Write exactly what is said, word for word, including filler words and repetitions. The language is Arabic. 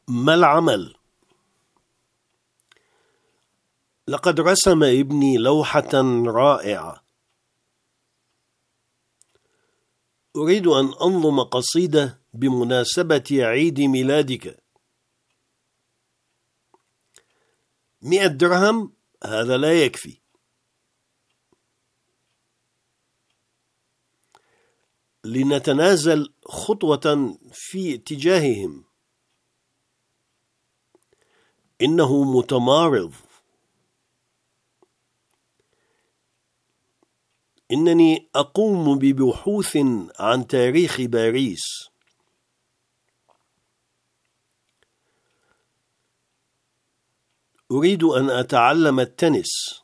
ما العمل؟ لقد رسم ابني لوحة رائعة. أريد أن أنظم قصيدة بمناسبة عيد ميلادك. مئة درهم؟ هذا لا يكفي. لنتنازل خطوة في اتجاههم. إنه متمارض. إنني أقوم ببحوث عن تاريخ باريس. أريد أن أتعلم التنس.